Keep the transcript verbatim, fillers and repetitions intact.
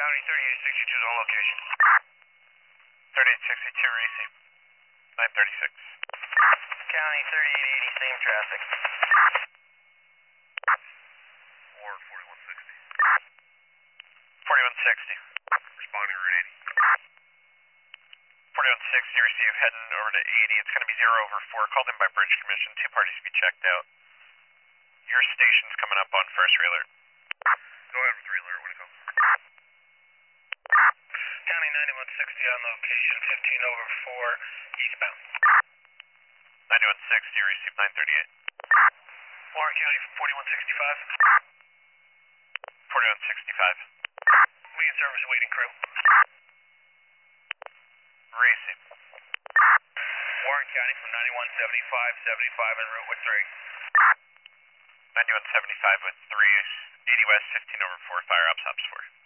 County thirty-eight sixty-two is on location. thirty-eight sixty-two, receive. nine thirty-six. County thirty-eight eighty, same traffic. Ward forty-one sixty. forty-one sixty. Responding Route eighty. forty-one sixty, receive, heading over to eighty. It's going to be zero over four, called in by Bridge Commission. Two parties to be checked out. Your station's coming up on first relay. Go ahead with three alert when it comes. County ninety-one sixty on location, fifteen over four, eastbound. ninety-one sixty, receive nine thirty-eight. Warren County forty-one sixty-five. forty-one sixty-five. We in service waiting crew. Receive. Warren County from ninety-one seventy-five, seventy-five en route with three. ninety-one seventy-five with three, eighty west, fifteen over four, fire ops, ops four.